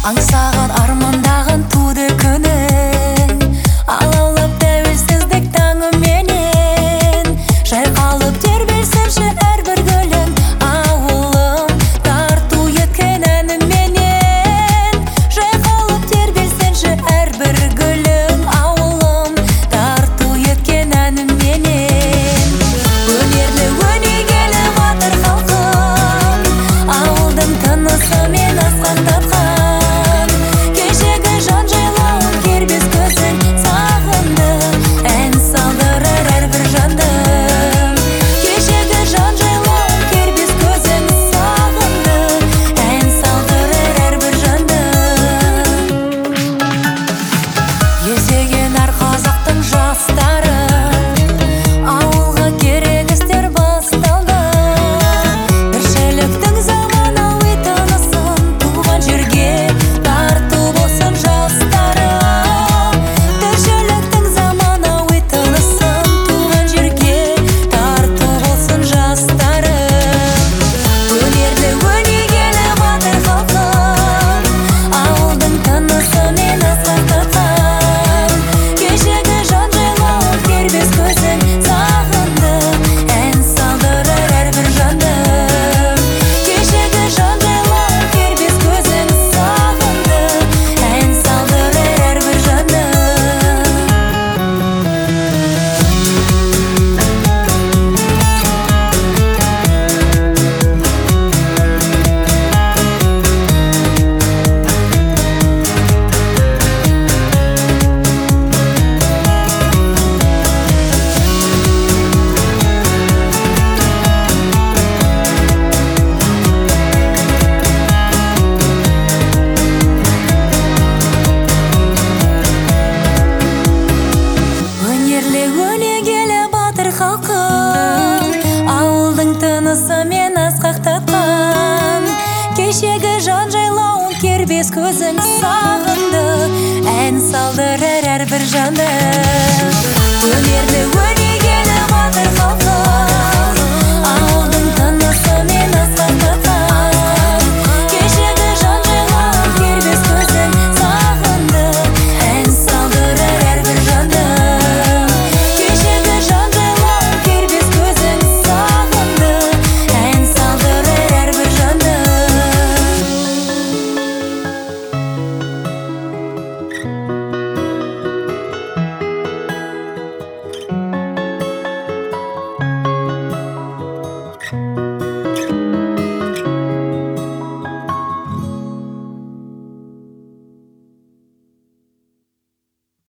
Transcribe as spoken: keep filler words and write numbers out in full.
аңсаған армандаған туды күнің, алаулап тәуелсіздік таңыменен, жайқалып тербелсінші әрбір гүлің, ауылым тарту еткен әніменен, жайқалып тербелсінші әрбір гүлің, ауылым тарту еткен әніменен. Өнерлі өнегелі батыр халқым, ауылдың тынысымен асқақтатқан, кешегі жан жайлауын кербез көзің сағынды, ән салдырар әрбір жандым. Кешегі жан жайлауын кербез көзің сағынды, ән салдырар әрбір жандым. Есейген әр қазақтың жастары, ауылға керек істер басталды. Тіршіліктің заманауи тынысын туған жерге тарту болсын жастары. Тіршіліктің заманауи тынысын туған жерге тарту болсын жастары. Өнерлі өнегелі батыр халқым, ауылдың тынысымен асқақтатқан, кешегі жан жайлауын кербез көзің сағынды, ән салдырар әрбір жандым. Кешегі жан жайлауын кербез көзің сағынды, ән салдырар әрбір жандым. Өнерлі өнегелі батыр халқым, ауылдың тынысымен асқақтатқан, кешегі жан жайлауын кербез көзің сағынды, ән салдырар әрбір жандым. Өнерлі